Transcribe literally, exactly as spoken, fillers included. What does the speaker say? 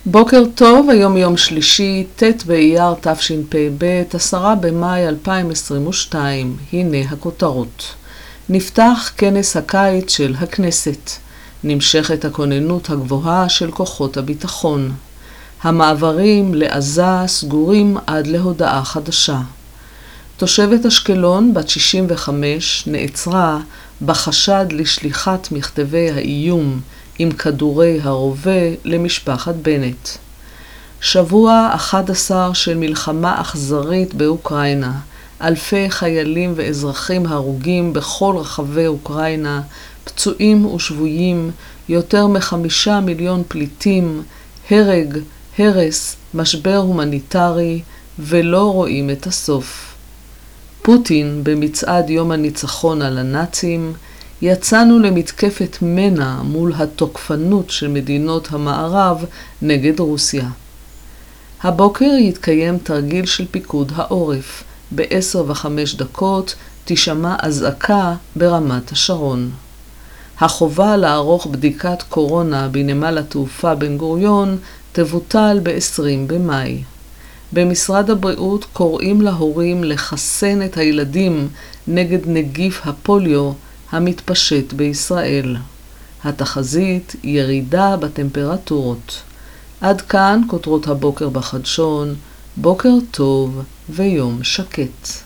בוקר טוב, היום יום שלישי, ט' באייר תשפ"ב, עשרה במאי אלפיים עשרים ושתיים. הנה הכותרות. נפתח כנס הקיץ של הכנסת. נמשכת הכוננות הגבוהה של כוחות הביטחון. המעברים לעזה סגורים עד להודעה חדשה. תושבת אשקלון בת שישים וחמש נעצרה בחשד לשליחת מכתבי האיום עם כדורי הרובה למשפחת בנט. שבוע אחד עשר של מלחמה אכזרית באוקראינה. אלפי חיילים ואזרחים הרוגים בכל רחבי אוקראינה, פצועים ושבויים, יותר מחמישה מיליון פליטים, הרג, הרס, משבר הומניטרי, ולא רואים את הסוף. פוטין במצעד יום הניצחון על הנאצים, יצאנו למתקפת מנע מול התוקפנות של מדינות המערב נגד רוסיה. הבוקר יתקיים תרגיל של פיקוד העורף. בעשר וחמש דקות תשמע אזעקה ברמת השרון. החובה לערוך בדיקת קורונה בנמל התעופה בן גוריון תבוטל ב-עשרים במאי. במשרד הבריאות קוראים להורים לחסן את הילדים נגד נגיף הפוליו המתפשט בישראל. התחזית ירידה בטמפרטורות. עד כאן כותרות הבוקר בחדשון. בוקר טוב ויום שקט.